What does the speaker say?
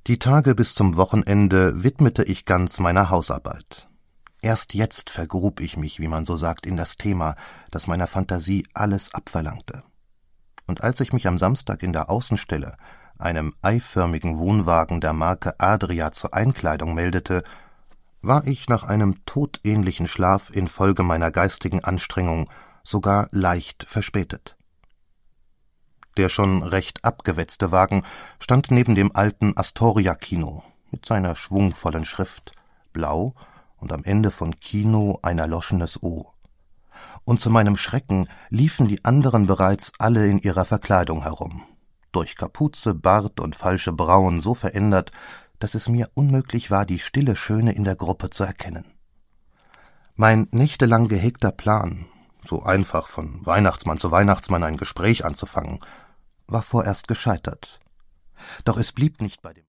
Die Tage bis zum Wochenende widmete ich ganz meiner Hausarbeit. Erst jetzt vergrub ich mich, wie man so sagt, in das Thema, das meiner Fantasie alles abverlangte. Und als ich mich am Samstag in der Außenstelle, einem eiförmigen Wohnwagen der Marke Adria zur Einkleidung meldete, war ich nach einem todähnlichen Schlaf infolge meiner geistigen Anstrengung sogar leicht verspätet. Der schon recht abgewetzte Wagen stand neben dem alten Astoria-Kino mit seiner schwungvollen Schrift, blau und am Ende von Kino ein erloschenes O. Und zu meinem Schrecken liefen die anderen bereits alle in ihrer Verkleidung herum, durch Kapuze, Bart und falsche Brauen so verändert, dass es mir unmöglich war, die stille Schöne in der Gruppe zu erkennen. Mein nächtelang gehegter Plan, so einfach von Weihnachtsmann zu Weihnachtsmann ein Gespräch anzufangen, war vorerst gescheitert. Doch es blieb nicht bei dem